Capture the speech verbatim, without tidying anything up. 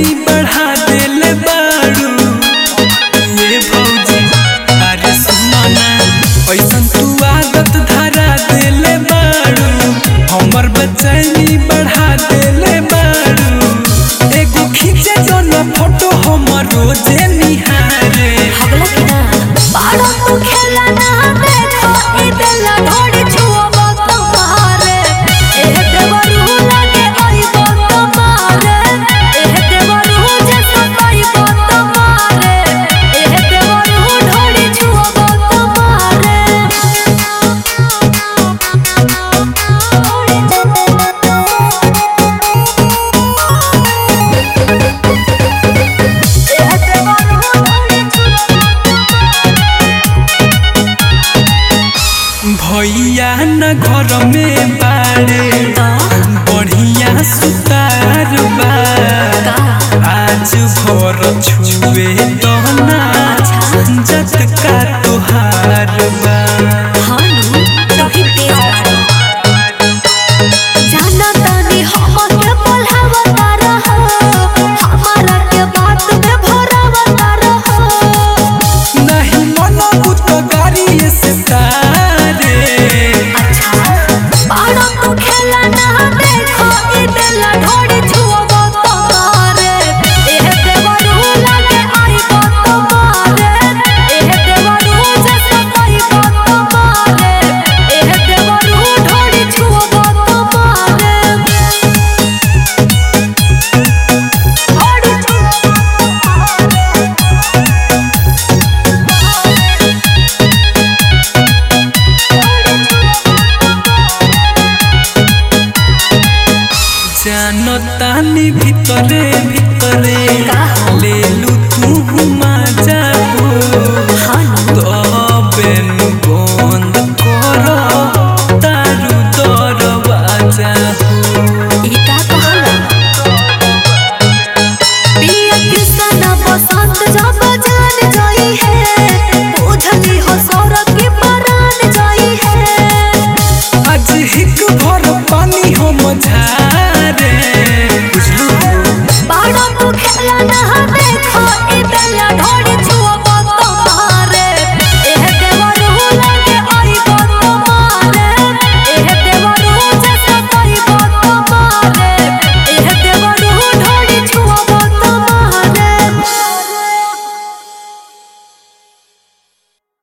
बेचैनी बढ़ा देले बारू ये भौजी। अरे सुनो ना ऐसन तू आदत धरा देले बारू हमर बेचैनी बढ़ा देले बारू। एगो खींचे जो ना फोटो हमर रोजे निहारे हगला कि ना बाड़ो तू खेला ना देखो ई बेला ढोड़ी छुओबो तो मारे एह देवरू लागे आइबो तो मारे एह देवरू जे सताइबो तो मारे एह देवरू ढोड़ी छुओबो तो मारे भैया न घर में बाड़े बढ़िया सुतार बा आज भर छुए तो ना जत का तुहार बा। हानु तोही तेज बाड़ो जाना तानी हमके बोलावता रहो हमारा के बात में भरावता रहो नहीं मनो तो गाड़ी से तारे। अच्छा बाड़ो तू खेला ना देखो ई बेला ढोड़ी छुओबो तो मारे एह देवरू लागे आइबो तो मारे एह देवरू जे सताइबो तो मारे एह देवरू ढोड़ी छुओबो तो मारे ढोड़ी जानो तानी भितरे भितरे